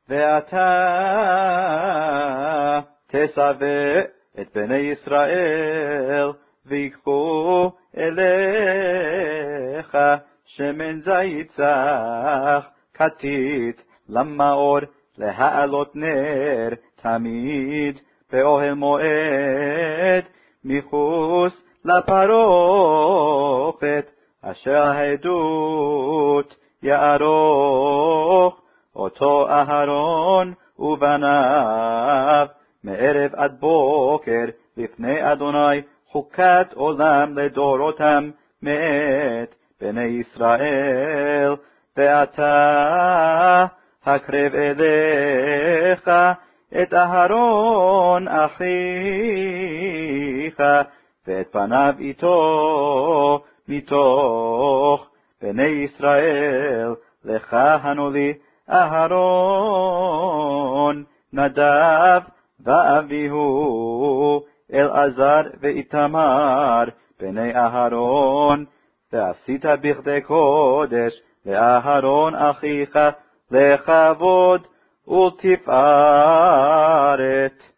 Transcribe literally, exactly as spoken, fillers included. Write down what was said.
ואתה תסווה את בני ישראל, ויקחו אליך שמן זית צח, כתית למאור, להעלות נר תמיד באוהל מועד, מחוץ לפרוכת, אשר העדות יערוך אותו אהרון ובניו, מערב עד בוקר לפני אדוני, חוקת עולם לדורותם מאת בני ישראל. ואתה הקרב אליך את אהרון אחיך, ואת פניו איתו מתוך בני ישראל, לכהנו לי אהרון, נדב ואביהו, אלעזר ואיתמר, בני אהרון. ועשית בכדי קודש לאהרון אחיך, לכבוד ולתפארת.